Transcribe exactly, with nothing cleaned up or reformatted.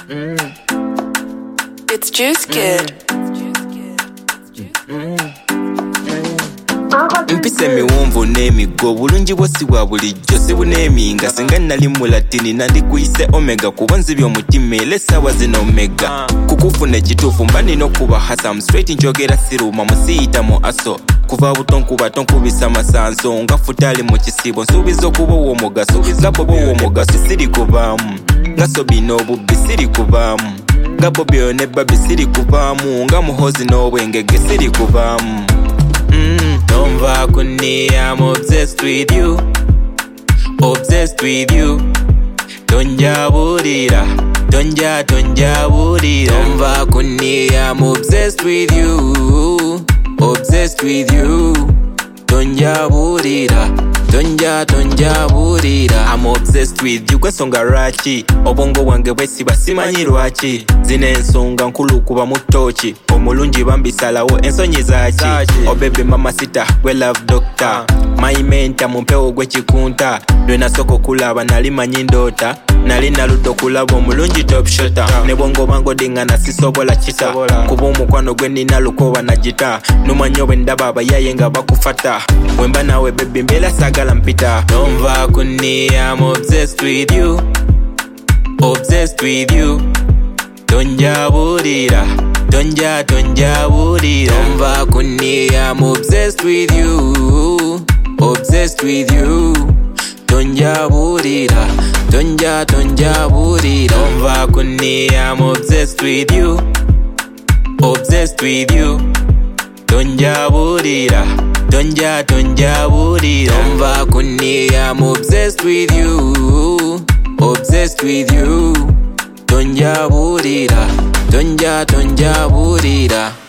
It's Juice Kid. Mpise miwumvu n'emigo bulungi bwosi bwa bulijjo sibuneeminga singa nali mu latini nandikuyise omega kuba nzibye omutima era essaawa zino omega kukufuna ekituufu mba nina okuba hasam straight njogera siruma musiyita mu aso kuva buto nkuba tonkubisa masanso nga futali mu kisibo nsuubiza okuba ow'omugaso nga boba ow'omugaso siri kuvaamu nga sobi n'obubbi siri kuvaamu nga bobyo ne babi siri kuvaamu nga muhozi n'obwengege siri kuvaamu. Mm, don't fuck with me, I'm obsessed with you. Obsessed with you. Don't jaburira. Don't ja, don't jaburira. Don't fuck with me, I'm obsessed with you. Obsessed with you. Don't jaburira. Don't ja, don't jaburira. I'm obsessed with you. Kwesonga rachi. Obongo wange bwesiba simanyi lwaki. Zine ensonga nkulu kuba mutochi. Omulungi bambisalawo ensonyi zaki. Oh baby mama sita, we love doctor. My mentor mumpewo gwe kikunta. Lwena soko kulaba nali manyi ndoota. Nali naluto kulaba omulungi top shotter. Ne bongo bango dingana sisobola kita. Kuba omukwano gwe nina lukoba na jita. Numanyo bendaba abayaye nga bakufata. Wemba nawe baby mbela sagala mpita. Don't fuck with me, I'm obsessed with you. Obsessed with you. Don't jaburira. Don't ja, don't jaburira. Don't fuck with me, I'm obsessed with you. Obsessed with you. Don't jaburira. Don't ja, don't jaburira. Don't fuck with me, I'm obsessed with you. Obsessed with you. Don't jaburira. Don't ja, don't jaburira. Don't fuck with me, I'm obsessed with you. Obsessed with you. Don't jaburira. Don't ja, don't jaburira.